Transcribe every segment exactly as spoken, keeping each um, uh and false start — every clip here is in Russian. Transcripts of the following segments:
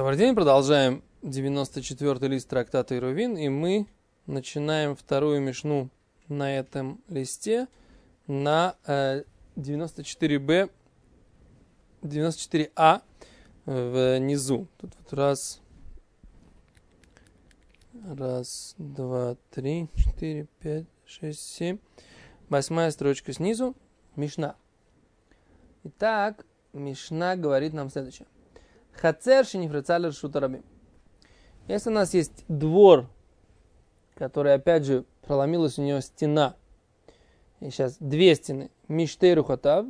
Добрый день, продолжаем девяносто четвёртый лист трактата Ирувин, и мы начинаем вторую мишну на этом листе на э, девяносто четыре бэ, девяносто четыре а внизу. Тут вот раз, раз, два, три, четыре, пять, шесть, семь. Восьмая строчка снизу. Мишна. Итак, Мишна говорит нам следующее. Хацер шенифрецалер шутарабим. Если у нас есть двор, который, опять же, проломилась у него стена, и сейчас две стены, миштейру хатав,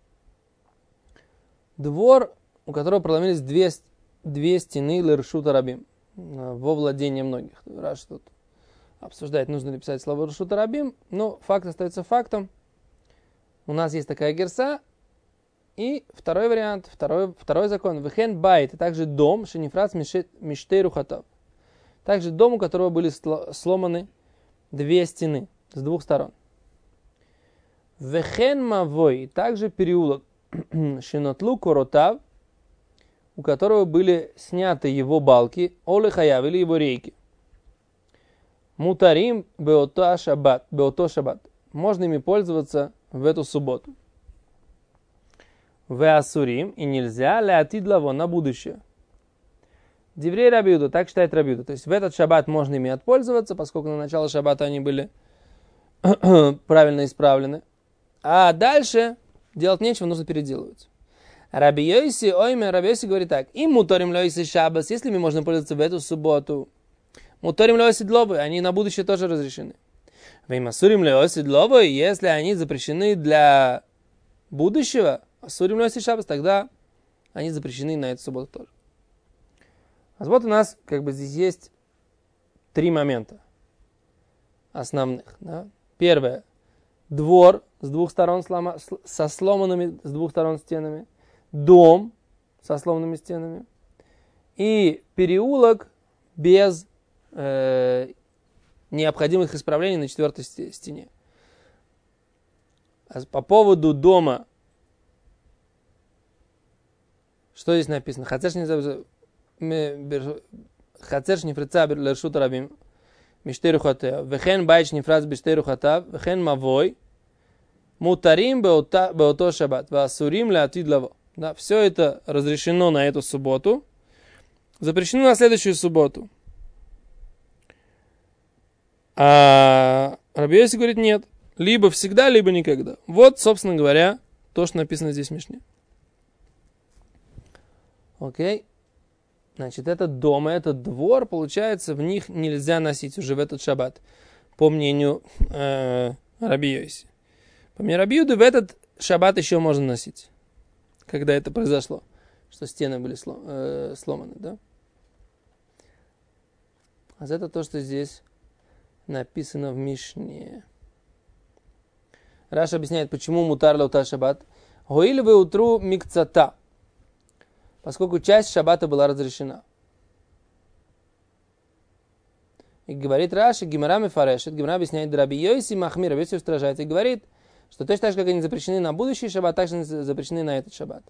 двор, у которого проломились две, две стены лершутарабим, во владение многих. Раш тут обсуждает, нужно ли писать слово лершутарабим, но факт остается фактом. У нас есть такая герса. И второй вариант, второй, второй закон. Вехен байт, также дом, шенифрац миштейру хатав. Также дом, у которого были сломаны две стены с двух сторон. Вехен мавой, также переулок, шинотлу коротав, у которого были сняты его балки, оле хаяв, или его рейки. Мутарим беото шаббат, беото шаббат. Можно ими пользоваться в эту субботу. Веасурим, и нельзя леатид лаво, на будущее. Деврей Рабиуда, так считает Рабиуда. То есть в этот шаббат можно ими отпользоваться, поскольку на начало шаббата они были правильно исправлены. А дальше делать нечего, нужно переделывать. Раби Йоси, ойме, Раби Йоси говорит так. Им муторим лойси шаббас, если ими можно пользоваться в эту субботу. Муторим лойси длобы, они на будущее тоже разрешены. Веймасурим лойси длобы, если они запрещены для будущего, Асурим лойси шаббас, тогда они запрещены на эту субботу тоже. А вот у нас как бы здесь есть три момента основных. Да? Первое. Двор с двух сторон слома, со сломанными с двух сторон стенами. Дом со сломанными стенами. И переулок без э, необходимых исправлений на четвертой стене. А по поводу дома, что здесь написано? Хацер шнифреца лершутарабим миштейру хатав. Вехен байт шнифрец биштейру хатав. Вехен мавой. Мутарим беото шаббат. Васурим леатид лаво. Да, все это разрешено на эту субботу. Запрещено на следующую субботу. А Раби Йоси говорит нет. Либо всегда, либо никогда. Вот, собственно говоря, то, что написано здесь в Мишне. Окей. Значит, этот дом, этот двор, получается, в них нельзя носить уже в этот шаббат. По мнению э, Раби Йоси. По мнению Раби Юды, в этот шаббат еще можно носить. Когда это произошло. Что стены были слом, э, сломаны, да? А это то, что здесь написано в Мишне. Раша объясняет, почему мутар лаута шаббат. Гоили вы утру микцата. Поскольку часть шаббата была разрешена. И говорит Раши, Гемара мефарешет, Гемара объясняет, Раби Йоси махмир, Раби Йоси устражается, и говорит, что точно так же, как они запрещены на будущий шаббат, так же они запрещены на этот шаббат.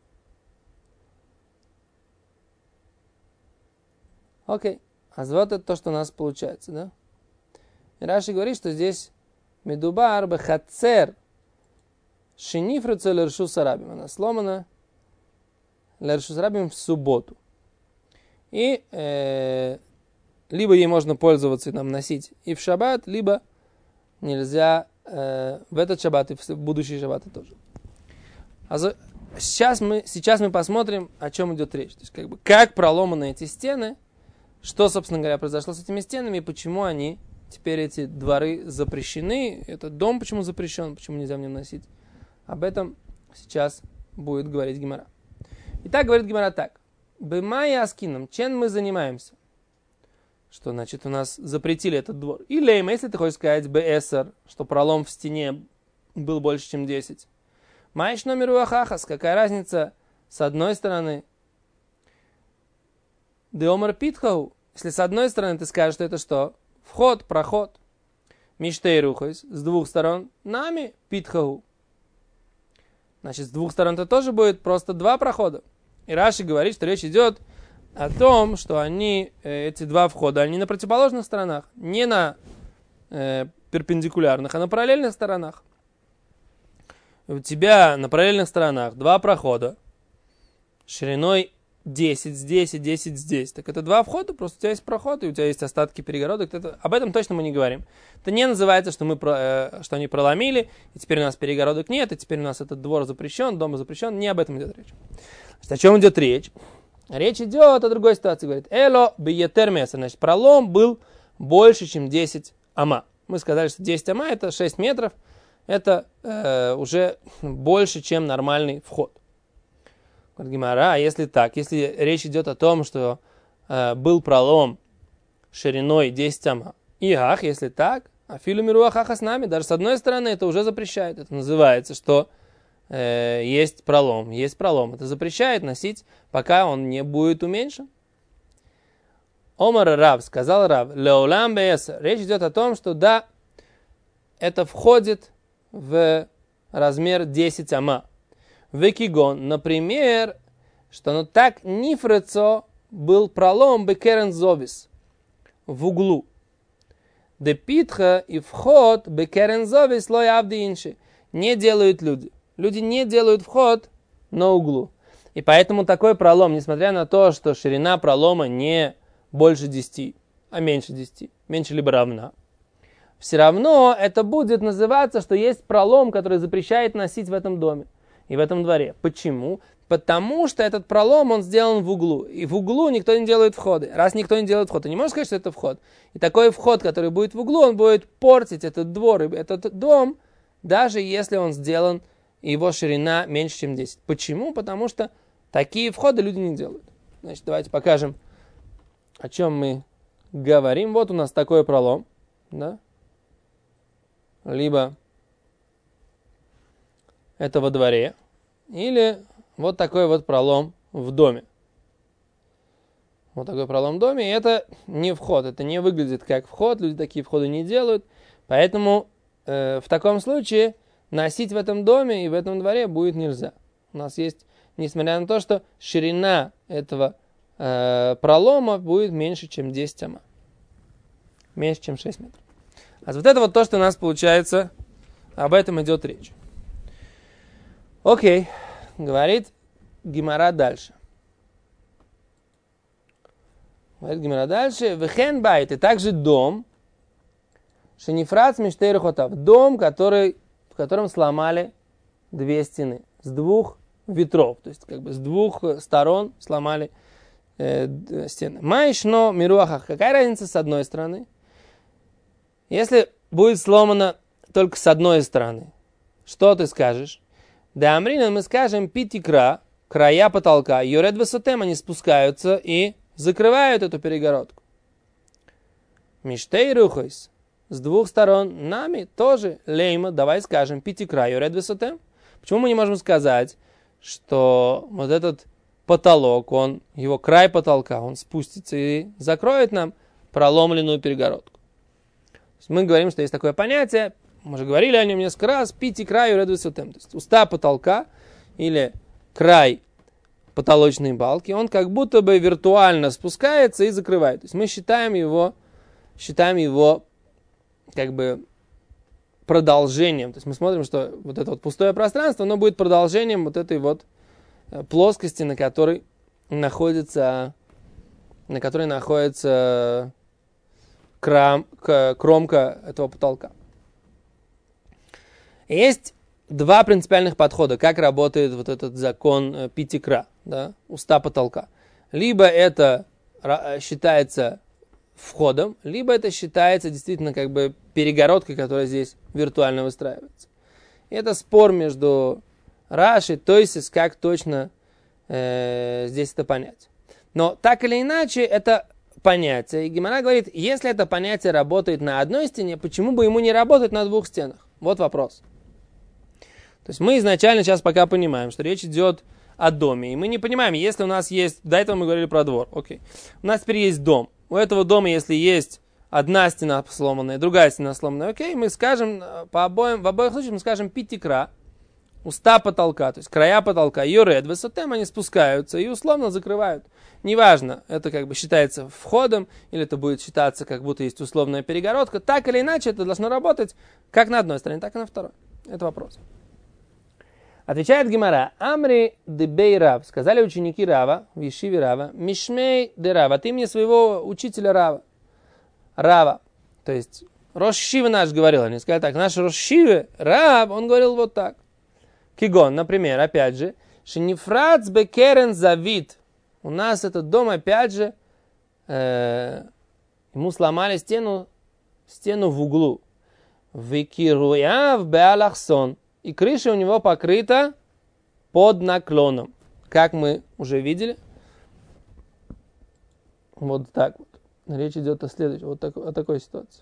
Окей. А вот это то, что у нас получается, да? И Раши говорит, что здесь медубар бехацер шинифрецу лершу сарабим. Она сломана лершу сарабим в субботу. И э, либо ей можно пользоваться и нам носить и в шаббат, либо нельзя э, в этот шаббат и в будущие шаббаты тоже. А за, сейчас, мы, сейчас мы посмотрим, о чем идет речь. То есть, как бы, как проломаны эти стены, что, собственно говоря, произошло с этими стенами и почему они, теперь эти дворы запрещены, этот дом почему запрещен, почему нельзя в нем носить. Об этом сейчас будет говорить Гемара. Итак, говорит Гемара так. Бемай аскином, чем мы занимаемся? Что, значит, у нас запретили этот двор. И лейма, если ты хочешь сказать бэсэр, что пролом в стене был больше, чем десять. Маиш номер уахахас, какая разница с одной стороны? Деомар питхау, если с одной стороны ты скажешь, что это что? Вход, проход. Миштей рухайс, с двух сторон. Нами питхау. Значит, с двух сторон это тоже будет просто два прохода. И Раши говорит, что речь идет о том, что они, эти два входа, они на противоположных сторонах, не на э, перпендикулярных, а на параллельных сторонах. У тебя на параллельных сторонах два прохода шириной десять здесь и десять здесь. Так это два входа, просто у тебя есть проход, и у тебя есть остатки перегородок. Это, об этом точно мы не говорим. Это не называется, что, мы, э, что они проломили, и теперь у нас перегородок нет, и теперь у нас этот двор запрещен, дом запрещен. Не об этом идет речь. Значит, о чем идет речь? Речь идет о другой ситуации. Говорит, эло биетер меса. Значит, пролом был больше, чем десять ама. Мы сказали, что десять ама это шесть метров. Это э, уже больше, чем нормальный вход. Говорит Гемара, а если так, если речь идет о том, что э, был пролом шириной десять ама, и ах, если так, а филу миру ахаха с нами, даже с одной стороны это уже запрещает. Это называется, что э, есть пролом, есть пролом. Это запрещает носить, пока он не будет уменьшен. Омар Рав, сказал Рав, леолам беэса, речь идет о том, что да, это входит в размер десять ама. Векигон, например, что ну так нифрецо был пролом бекерен зовис в углу. Де питха и вход бекерен зовис лой авдиинши не делают люди. Люди не делают вход на углу. И поэтому такой пролом, несмотря на то, что ширина пролома не больше десяти, а меньше десяти, меньше либо равна, все равно это будет называться, что есть пролом, который запрещает носить в этом доме и в этом дворе. Почему? Потому что этот пролом, он сделан в углу. И в углу никто не делает входы. Раз никто не делает вход, ты не можешь сказать, что это вход. И такой вход, который будет в углу, он будет портить этот двор, этот дом, даже если он сделан, и его ширина меньше, чем десять. Почему? Потому что такие входы люди не делают. Значит, давайте покажем, о чем мы говорим. Вот у нас такой пролом, да? Либо это во дворе, или вот такой вот пролом в доме. Вот такой пролом в доме, и это не вход, это не выглядит как вход, люди такие входы не делают, поэтому э, в таком случае носить в этом доме и в этом дворе будет нельзя. У нас есть, несмотря на то, что ширина этого э, пролома будет меньше, чем десять ама. Меньше, чем шесть метров. А вот это вот то, что у нас получается, об этом идет речь. Окей, говорит Гемара дальше. Говорит Гемара дальше. Вехен байт, и также дом, шенифрац миштейр хотав, дом, который, в котором сломали две стены, с двух ветров, то есть как бы с двух сторон сломали э, стены. Майшно мируахах, какая разница с одной стороны? Если будет сломано только с одной стороны, что ты скажешь? Да, Амрина, мы скажем, питикра, края потолка, юред высотем, они спускаются и закрывают эту перегородку. Миштей рухойс, с двух сторон нами тоже лейма, давай скажем, питикра, юред высотем. Почему мы не можем сказать, что вот этот потолок, он, его край потолка, он спустится и закроет нам проломленную перегородку? Мы говорим, что есть такое понятие, мы уже говорили о нем несколько раз, пяти краю редвисотем, то есть уста потолка или край потолочной балки, он как будто бы виртуально спускается и закрывает. То есть мы считаем его, считаем его как бы продолжением. То есть мы смотрим, что вот это вот пустое пространство, оно будет продолжением вот этой вот плоскости, на которой находится, на которой находится крам, кромка этого потолка. Есть два принципиальных подхода, как работает вот этот закон питикра, да, уста потолка. Либо это считается входом, либо это считается действительно как бы перегородкой, которая здесь виртуально выстраивается. И это спор между Раши, Тойсис, как точно э, здесь это понять. Но так или иначе, это понятие. И Гемара говорит, если это понятие работает на одной стене, почему бы ему не работать на двух стенах? Вот вопрос. То есть мы изначально сейчас пока понимаем, что речь идет о доме. И мы не понимаем, если у нас есть... До этого мы говорили про двор. Окей. У нас теперь есть дом. У этого дома, если есть одна стена сломанная, другая стена сломанная, окей, мы скажем, по обоим, в обоих случаях мы скажем питикра, уста потолка, то есть края потолка, юред, высотем, они спускаются и условно закрывают. Неважно, это как бы считается входом, или это будет считаться, как будто есть условная перегородка. Так или иначе, это должно работать как на одной стороне, так и на второй. Это вопрос. Отвечает Гемара. Амри дебей Рав. Сказали ученики Рава, в Ешиве Рава, Мишмей де Рава, от имени своего учителя Рава. Рава. То есть, Рош Шива наш говорил, они сказали так, наш Рош Шива, Рав, он говорил вот так. Кигон, например, опять же, Шенифрац бекерен завид. У нас этот дом, опять же, э, ему сломали стену, стену в углу. Викируяв беалахсон. И крыша у него покрыта под наклоном. Как мы уже видели. Вот так вот. Речь идет о следующем, вот так, о такой ситуации.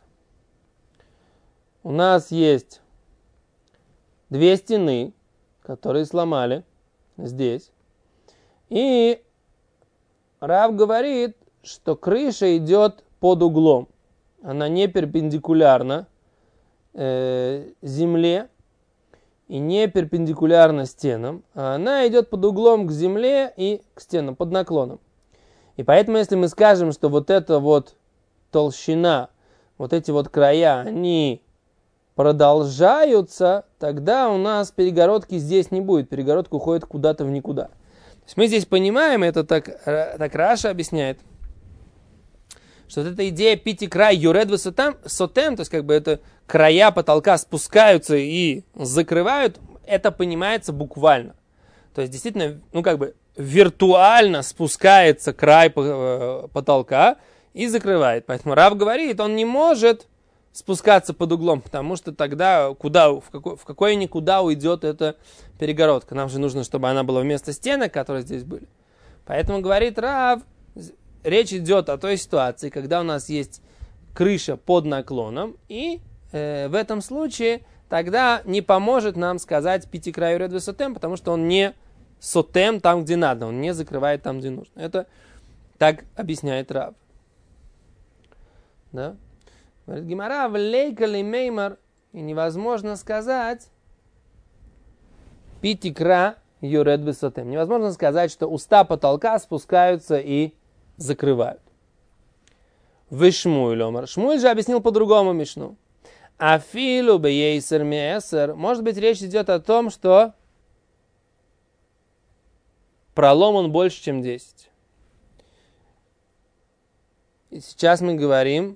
У нас есть две стены, которые сломали здесь. И Рав говорит, что крыша идет под углом. Она не перпендикулярна э, земле и не перпендикулярна стенам, а она идет под углом к земле и к стенам, под наклоном. И поэтому, если мы скажем, что вот эта вот толщина, вот эти вот края, они продолжаются, тогда у нас перегородки здесь не будет. Перегородка уходит куда-то в никуда. То есть мы здесь понимаем, это так, так Раша объясняет, что вот эта идея пяти край юред высотам, сотем, то есть как бы это края потолка спускаются и закрывают, это понимается буквально. То есть действительно, ну как бы виртуально спускается край потолка и закрывает. Поэтому Рав говорит, он не может спускаться под углом, потому что тогда куда, в какой, в какой никуда уйдет эта перегородка. Нам же нужно, чтобы она была вместо стенок, которые здесь были. Поэтому говорит Рав, речь идет о той ситуации, когда у нас есть крыша под наклоном, и э, в этом случае тогда не поможет нам сказать пяти краю ред высотем, потому что он не сотем там, где надо, он не закрывает там, где нужно. Это так объясняет Рав. Да? Говорит Гемара, влейка ли меймар, и невозможно сказать питикра юред высотем. Невозможно сказать, что уста потолка спускаются и закрывают. Вы Шмуэль омар. Шмуэль же объяснил по-другому Мишну. Афилу бейсер меэсер. Может быть, речь идет о том, что пролом он больше, чем десять. И сейчас мы говорим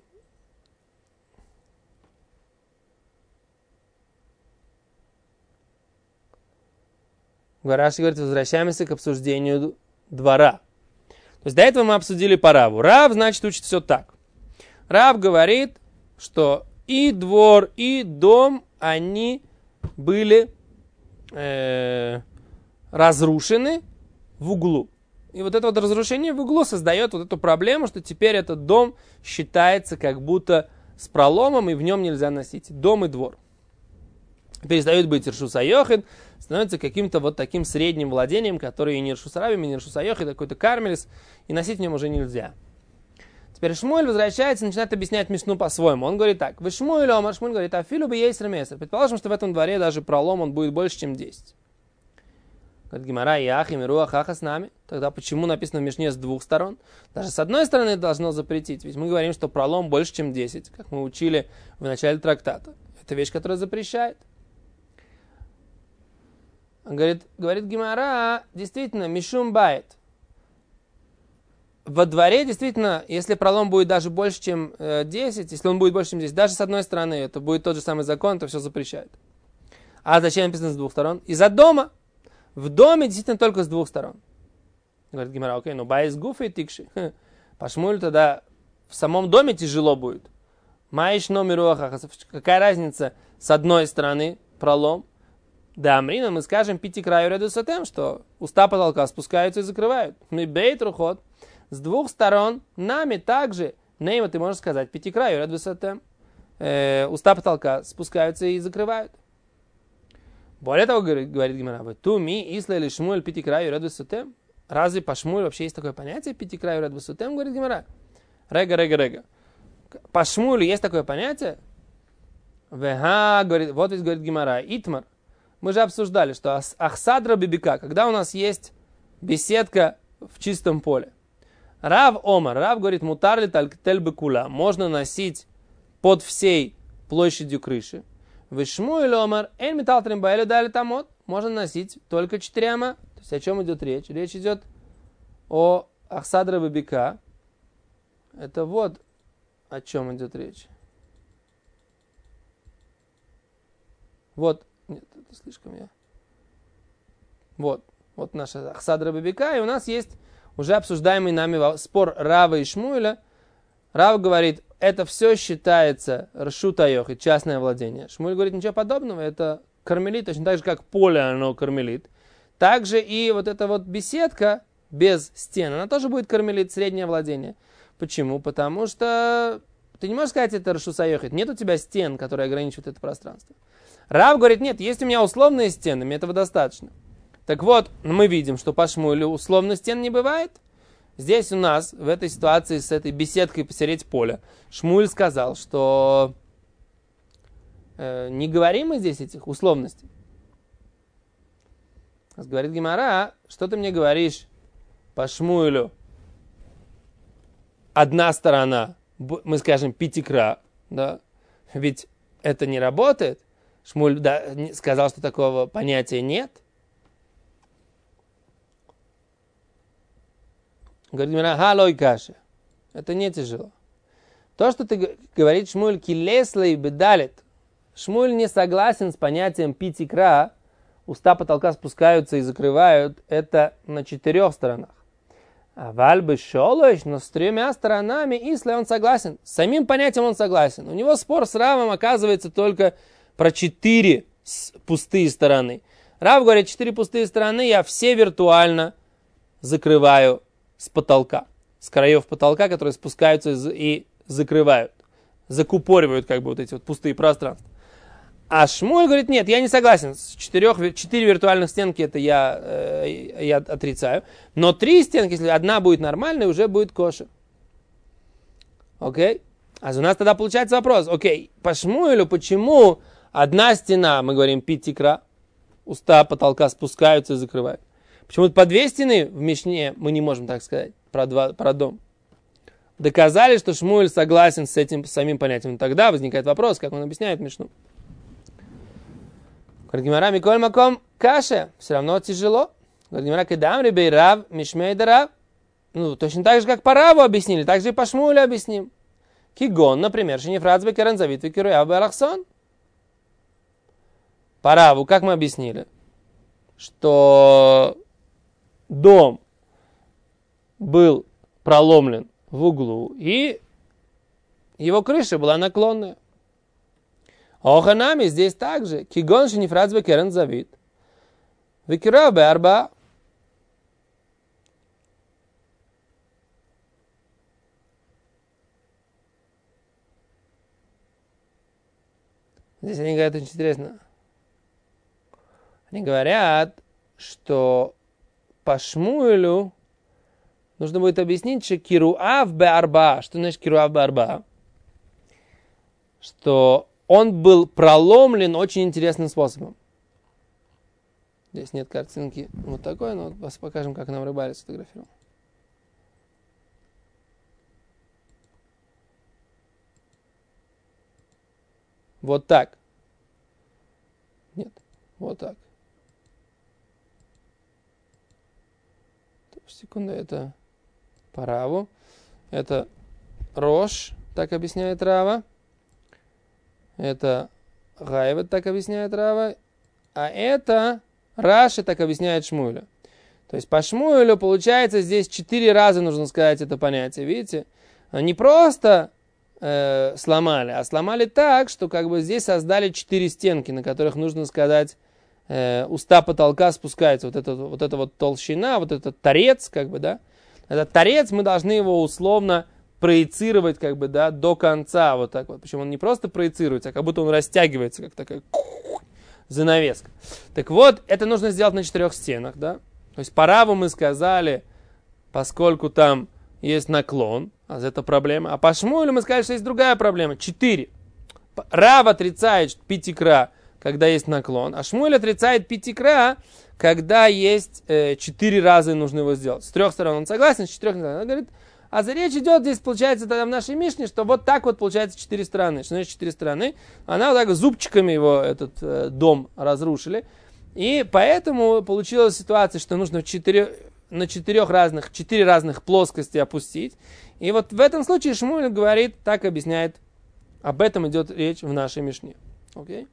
Раши говорит, возвращаемся к обсуждению двора. То есть до этого мы обсудили по Раву. Рав, значит, учит все так. Рав говорит, что и двор, и дом, они были э, разрушены в углу. И вот это вот разрушение в углу создает вот эту проблему, что теперь этот дом считается как будто с проломом, и в нем нельзя носить дом и двор. Перестает быть Ршус Айохид, становится каким-то вот таким средним владением, которое и не Ршус Рабим, и не Ршус Айохид, какой-то кармелис, и носить в нем уже нельзя. Теперь Шмуэль возвращается и начинает объяснять Мишну по-своему. Он говорит так, вы Шмуэль омар, Шмуэль говорит, афилу бы есть ремесер. Предположим, что в этом дворе даже пролом он будет больше, чем десять. Говорит Гемара, яхи, мируа, хаха с нами. Тогда почему написано в Мишне с двух сторон? Даже с одной стороны это должно запретить, ведь мы говорим, что пролом больше, чем десять, как мы учили в начале трактата. Это вещь, которая запрещает. Говорит, говорит Гемара, действительно, мишум байт. Во дворе, действительно, если пролом будет даже больше, чем э, десять, если он будет больше, чем десять, даже с одной стороны, это будет тот же самый закон, это все запрещает. А зачем написано с двух сторон? Из-за дома. В доме действительно только с двух сторон. Говорит Гемара, окей, ну байс гуфа и тикши. По Шмуэлю тогда в самом доме тяжело будет. Маиш номеру ахахас. Какая разница с одной стороны пролом? Да, Амрина, мы скажем пяти краю ряду сатем, что уста потолка спускаются и закрывают. Мы бейт рухот. С двух сторон нами также, нейма, ты можешь сказать, пяти краю ряду сатем. Э, уста потолка спускаются и закрывают. Более того, говорит, говорит Гемара, ту ми исла или Шмуэль пяти краю ряду сатем. Разве по Шмуэлю вообще есть такое понятие пяти краю ряду сатем, говорит Гемара? Рега, рега, рега. По Шмуэлю есть такое понятие? Веха, говорит, вот здесь говорит Гемара, итмар. Мы же обсуждали, что ахсадра бибика, когда у нас есть беседка в чистом поле. Рав Омар, Рав говорит, мутарли талькетель бекула, можно носить под всей площадью крыши. Вишмуэль Омар, эн металтрим баэлю дали тамот, можно носить только четыре ама. То есть о чем идет речь? Речь идет о ахсадра бибика. Это вот о чем идет речь. Вот, нет, это слишком я. Вот, вот наша ахсадра бибика, и у нас есть уже обсуждаемый нами спор Рава и Шмуэля. Рав говорит, это все считается ршут айохид, частное владение. Шмуэль говорит, ничего подобного, это кармелит, точно так же, как поле оно кармелит. Также и вот эта вот беседка без стен, она тоже будет кармелит, среднее владение. Почему? Потому что ты не можешь сказать, это ршут айохид, нет у тебя стен, которые ограничивают это пространство. Рав говорит, нет, есть у меня условные стены, мне этого достаточно. Так вот, мы видим, что по Шмуэлю условно стен не бывает. Здесь у нас, в этой ситуации, с этой беседкой посередь поля, Шмуэль сказал, что э, не говорим мы здесь этих условностей. Говорит Гемара, что ты мне говоришь по Шмуэлю? Одна сторона, мы скажем, пятикра, да? Ведь это не работает. Шмуэль да, сказал, что такого понятия нет. Говорит, халой каши. Это не тяжело. То, что ты говоришь, Шмуэль килеслей бедалит. Шмуэль не согласен с понятием пятикра. Уста потолка спускаются и закрывают. Это на четырех сторонах. А вальбы шолош, но с тремя сторонами, если он согласен. С самим понятием он согласен. У него спор с Равом оказывается только про четыре пустые стороны. Рав говорит, четыре пустые стороны я все виртуально закрываю с потолка, с краев потолка, которые спускаются и закрывают, закупоривают как бы вот эти вот пустые пространства. А Шмуэль говорит, нет, я не согласен, с четырех, четыре виртуальных стенки это я, э, я отрицаю, но три стенки, если одна будет нормальной, уже будет кошер. Окей? А у нас тогда получается вопрос, окей, по Шмуэлю почему одна стена, мы говорим пятикра, уста потолка спускаются и закрывают? Почему-то по две стены в Мишне мы не можем так сказать про, два, про дом. Доказали, что Шмуэль согласен с этим самим понятием. Тогда возникает вопрос, как он объясняет Мишну. Говорит Гемара, миколь маком каше. Все равно тяжело. Говорит Гемара, кедам ребей рав, мишмей да рав. Ну, точно так же, как по Раву объяснили, так же и по Шмуэлю объясним. Кигон, например, шинифрацбе керензавит викируя бэлахсон. По Раву, как мы объяснили, что дом был проломлен в углу, и его крыша была наклонная. Оханами здесь также. Кигон шинифрацбе керензавит викируя бэларба. Здесь они говорят очень интересно. Они говорят, что по Шмуэлю нужно будет объяснить, что кируав беарба. Что значит кируав беарба? Что он был проломлен очень интересным способом. Здесь нет картинки вот такой, но вот покажем, как нам Рыбалец сфотографировал. Вот так. Нет, вот так. Секунду, это по Раву. Это Рош, так объясняет Рава. Это Гайвет, так объясняет Рава. А это Раши, так объясняет Шмуэля. То есть по Шмуэлю получается здесь четыре раза нужно сказать это понятие. Видите? Не просто э, сломали, а сломали так, что как бы здесь создали четыре стенки, на которых нужно сказать э, уста потолка спускаются. Вот эта вот, это вот толщина, вот этот торец, как бы, да. Этот торец, мы должны его условно проецировать, как бы, да, до конца, вот так вот. Причем он не просто проецируется, а как будто он растягивается, как такая занавеска. Так вот, это нужно сделать на четырех стенах, да. То есть по Раву мы сказали, поскольку там есть наклон, а это проблема. А по Шмуэлю мы сказали, что есть другая проблема. Четыре. Рав отрицает пятикра, когда есть наклон, а Шмуэль отрицает пятикра, когда есть э, четыре раза и нужно его сделать. С трех сторон он согласен, с четырех сторон. Он говорит, а за речь идет здесь, получается, тогда в нашей Мишне, что вот так вот получается четыре стороны. Что значит четыре стороны? Она вот так зубчиками его, этот э, дом разрушили. И поэтому получилась ситуация, что нужно четыре, на четырех разных, четыре разных плоскости опустить. И вот в этом случае Шмуэль говорит, так объясняет, об этом идет речь в нашей Мишне. Окей?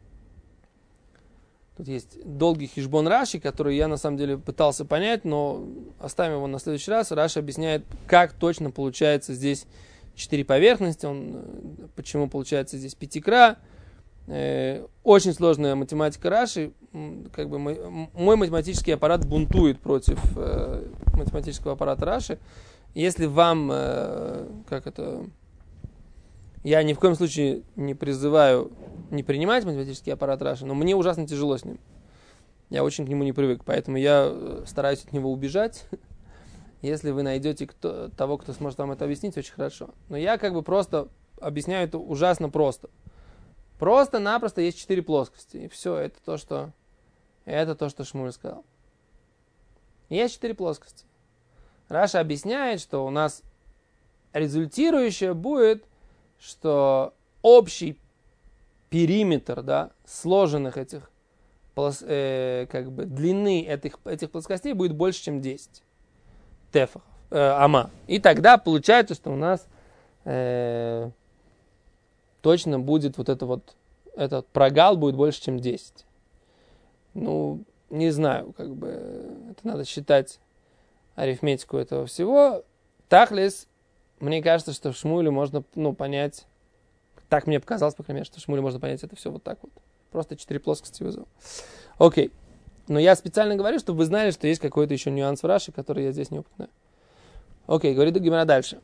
Тут есть долгий хишбон Раши, который я на самом деле пытался понять, но оставим его на следующий раз. Раши объясняет, как точно получается здесь четыре поверхности, он, почему получается здесь пятикра. Э, очень сложная математика Раши. Как бы мой, мой математический аппарат бунтует против э, математического аппарата Раши. Если вам, э, как это... Я ни в коем случае не призываю не принимать математический аппарат Раши, но мне ужасно тяжело с ним. Я очень к нему не привык, поэтому я стараюсь от него убежать. Если вы найдете кто, того, кто сможет вам это объяснить, очень хорошо. Но я как бы просто объясняю это ужасно просто. Просто-напросто есть четыре плоскости. И все, это то, что, это то, что Шмуэль сказал. Есть четыре плоскости. Раша объясняет, что у нас результирующее будет, что общий периметр, да, сложенных этих э, как бы длины этих, этих плоскостей будет больше, чем десять тефахов, э, ама. И тогда получается, что у нас э, точно будет вот это вот, этот прогал будет больше, чем десять. Ну, не знаю, как бы, это надо считать арифметику этого всего. Тахлес, мне кажется, что в Шмуэле можно, ну, понять, так мне показалось, по крайней мере, что в Шмуэле можно понять это все вот так вот. Просто четыре плоскости вызвал. Окей. Но я специально говорю, чтобы вы знали, что есть какой-то еще нюанс в Раши, который я здесь не упоминаю. Окей, говорит Гемара дальше.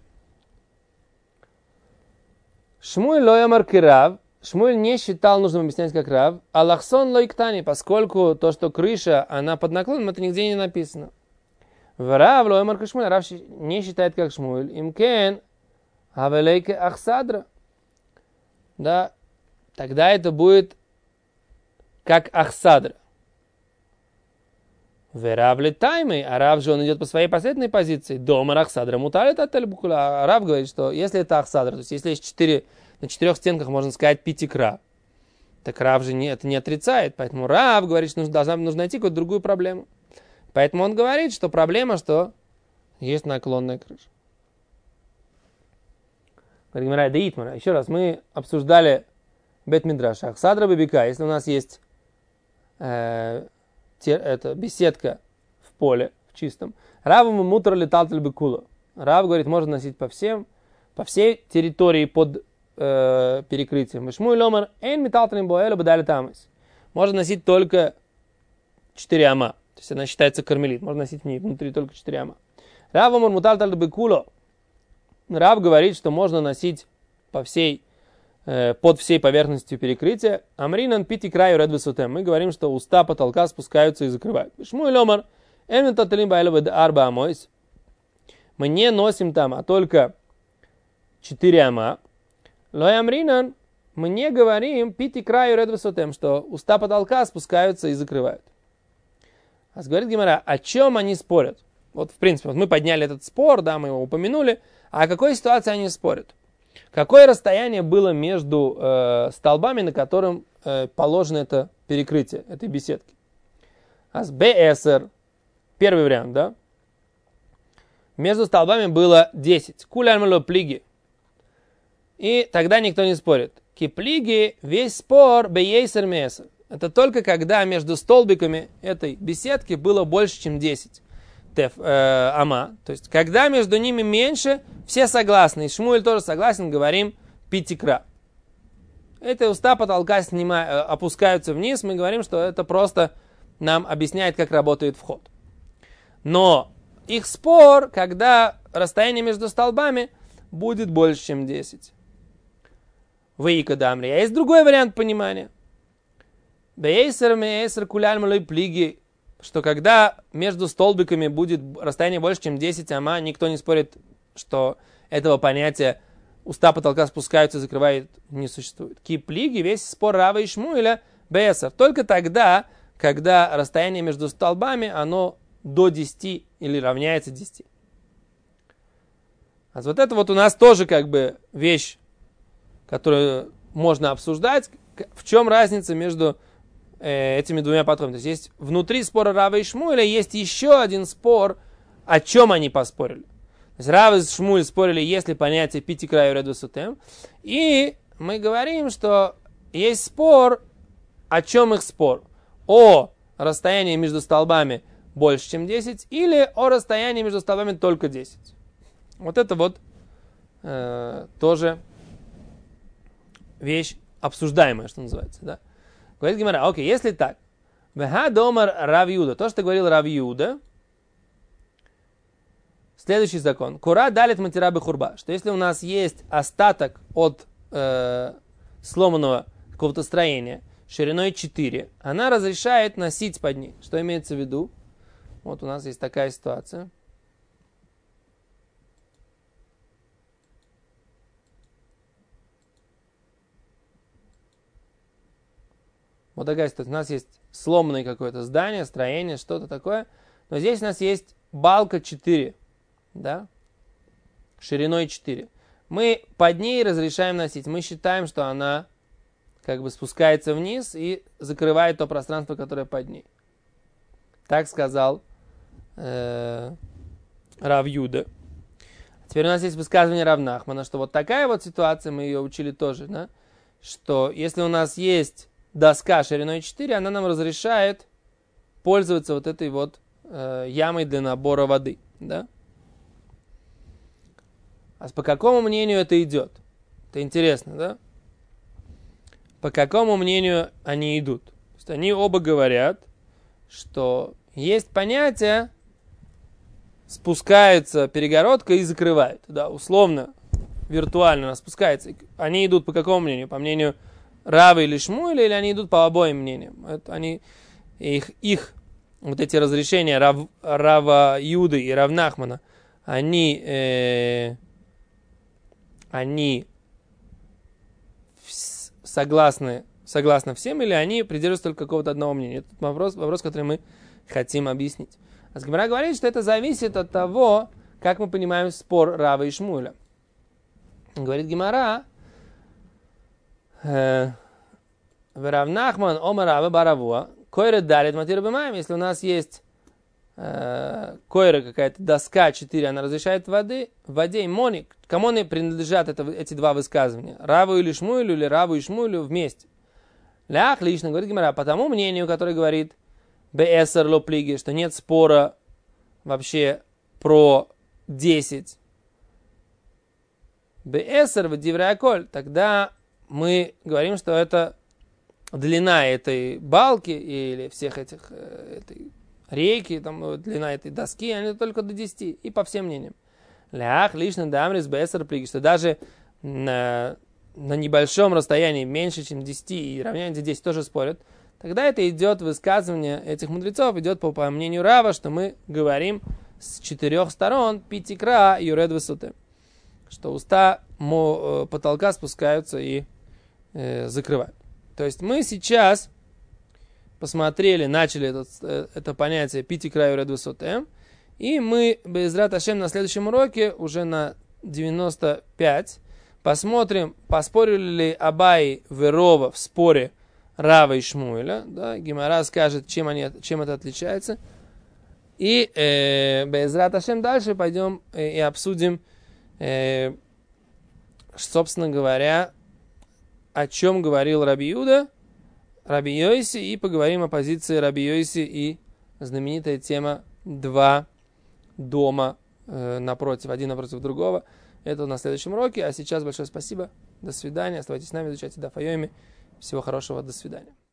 Шмуэль ло ямар ки Рав. Шмуэль не считал нужным объяснять как Рав. Аллахсон ло иктани, поскольку то, что крыша, она под наклоном, это нигде не написано. Рав ло ямар ки Шмуэль. Рав не считает как Шмуэль. Имкен авелейке ахсадра. Да, тогда это будет как ахсадра. Рав летаймый, а Рав же он идет по своей последней позиции. Дома ахсадра муталит от альбукула. А Рав говорит, что если это ахсадра, то есть если есть четыре, на четырех стенках можно сказать пятикра, так Рав же не, это не отрицает. Поэтому Рав говорит, что нужно, должна, нужно найти какую-то другую проблему. Поэтому он говорит, что проблема, что есть наклонная крыша. Еще раз, мы обсуждали бет-мидраш. Ахсадра бебика, если у нас есть э, те, это, беседка в поле, в чистом. Раву мутр летал бекула. Рав говорит, можно носить по всем, по всей территории под э, перекрытием. Вишмуй ломар эн металтрим боэлю бадали тамис. Можно носить только четыре ама. То есть она считается кармелит. Можно носить в ней внутри только четыре ама. Раву мур мутал бекула. Рав говорит, что можно носить по всей, э, под всей поверхностью перекрытия. Амринан пяти краю ред высотем. Мы говорим, что уста потолка спускаются и закрывают. Шмуэль омар эмн таталим баэлю арба амойс. Мы не носим там, а только четыре ама. Лой амринан, мы не говорим пяти краю ред высотем, что уста потолка спускаются и закрывают. А говорит Гемара, о чем они спорят? Вот, в принципе, вот мы подняли этот спор, да, мы его упомянули. А о какой ситуации они спорят? Какое расстояние было между э, столбами, на котором э, положено это перекрытие этой беседки? А с БСР, первый вариант, да? Между столбами было десять. Кулямло плиги. И тогда никто не спорит. Киплиги, весь спор бейсер месер. Это только когда между столбиками этой беседки было больше, чем десять. Теф, э, ама. То есть, когда между ними меньше, все согласны. И Шмуэль тоже согласен, говорим пятикра. Это уста потолка снима, опускаются вниз. Мы говорим, что это просто нам объясняет, как работает вход. Но их спор, когда расстояние между столбами будет больше, чем десять. Выика дамри. А есть другой вариант понимания. Бейсер мейсер куляль малой плиги. Что когда между столбиками будет расстояние больше, чем десять ама, никто не спорит, что этого понятия уста потолка спускаются и закрывают, не существует. Киплиги, весь спор Рава и Шмуэля, Бесер. Только тогда, когда расстояние между столбами, оно до десяти или равняется десяти. А вот это вот у нас тоже как бы вещь, которую можно обсуждать. В чем разница между э, этими двумя подходами? То есть есть внутри спора Рава и Шмуэля есть еще один спор, о чем они поспорили. То есть Рав и Шмуэль спорили, есть ли понятие пяти краю ред высотем. И мы говорим, что есть спор, о чем их спор? О расстоянии между столбами больше, чем десять, или о расстоянии между столбами только десять. Вот это вот э, тоже вещь обсуждаемая, что называется. Да? Говорит Гемара, окей, если так, веха домар Рав Юда, то, что говорил Рав Юда, следующий закон, кура далит матира бехурба, что если у нас есть остаток от э, сломанного какого-то строения шириной четыре, она разрешает носить под ней. Что имеется в виду? Вот у нас есть такая ситуация. Вот такая ситуация. У нас есть сломанное какое-то здание, строение, что-то такое. Но здесь у нас есть балка четыре. Да? Шириной четыре. Мы под ней разрешаем носить. Мы считаем, что она как бы спускается вниз и закрывает то пространство, которое под ней. Так сказал э, Рав Юда. Теперь у нас есть высказывание Рав Нахмана, что вот такая вот ситуация, мы ее учили тоже, да? Что если у нас есть доска шириной четыре, она нам разрешает пользоваться вот этой вот э, ямой для набора воды. Да? А по какому мнению это идет? Это интересно, да? По какому мнению они идут? То есть они оба говорят, что есть понятие, спускается перегородка и закрывает. Да, условно, виртуально она спускается. Они идут по какому мнению? По мнению Рава или Шмуэля, или они идут по обоим мнениям? Это они, их, их вот эти разрешения Рав, Рава Юды и Рав Нахмана, они, э, они согласны, согласны всем, или они придерживаются только какого-то одного мнения? Это вопрос, вопрос, который мы хотим объяснить. А Гемара говорит, что это зависит от того, как мы понимаем спор Рава и Шмуэля. Говорит Гемара, Рав Нахман омар Рава баравуа, койре дарит матир бемаем. Если у нас есть э, койра, какая-то доска четыре, она разрешает воды, в воде и моник. Кому они принадлежат это, эти два высказывания? Раву или Шмуэлю, или Раву и Шмуэлю вместе? Лях лично, говорит Гемара, по тому мнению, которое говорит беэсер лоплиги, что нет спора вообще про десять. Беэсер в дивреаколь, тогда мы говорим, что это длина этой балки или всех этих этой рейки, там, длина этой доски, они только до десяти, и по всем мнениям. Лях лично дамрис беэсер плиги, что даже на, на небольшом расстоянии, меньше, чем десяти, и равняется десять, тоже спорят. Тогда это идет высказывание этих мудрецов, идет по, по мнению Рава, что мы говорим с четырех сторон пятикра юред высоты, что уста мо, потолка спускаются и э, закрывают. То есть мы сейчас посмотрели, начали этот, это понятие пятикра юред высоты, и мы безрат Ашем на следующем уроке, уже на девяносто пять, посмотрим, поспорили ли Абай и Рова в споре Рава и Шмуэля. Да? Гемара скажет, чем, они, чем это отличается. И э, безрат Ашем дальше пойдем э, и обсудим, э, собственно говоря, о чем говорил Раби Юда, Раби Йоси, и поговорим о позиции Раби Йоси и знаменитая тема два дома э, напротив, один напротив другого. Это на следующем уроке. А сейчас большое спасибо. До свидания. Оставайтесь с нами, изучайте Даф Йоми. Всего хорошего. До свидания.